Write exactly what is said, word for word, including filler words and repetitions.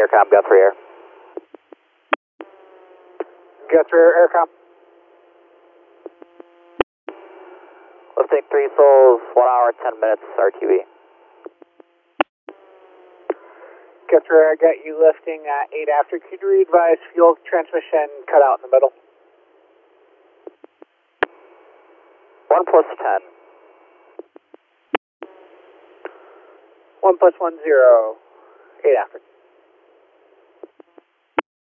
Aircom, Guthrie Air. Guthrie Air, Aircom. Lifting three souls, one hour, ten minutes, R T V. Guthrie Air, I got you lifting uh, eight after. Could you re-advise fuel transmission cut out in the middle? one plus ten. one plus one, zero. eight after.